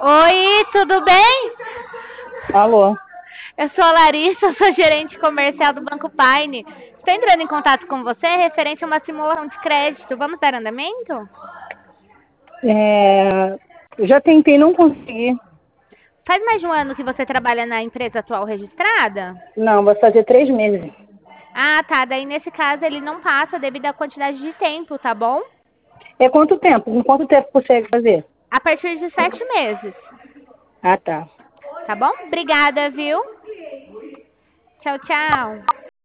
Oi, tudo bem? Alô? Eu sou a Larissa, sou gerente comercial do Banco Paine. Estou entrando em contato com você referente a uma simulação de crédito. Vamos dar andamento? Eu já tentei, não consegui. Faz mais de um ano que você trabalha na empresa atual registrada? Não, vai fazer 3 meses. Ah, tá. Daí nesse caso ele não passa devido à quantidade de tempo, tá bom? É quanto tempo? Em quanto tempo consegue fazer? A partir de 7 meses, Ah, tá. tá bom? Obrigada, viu? Tchau, tchau.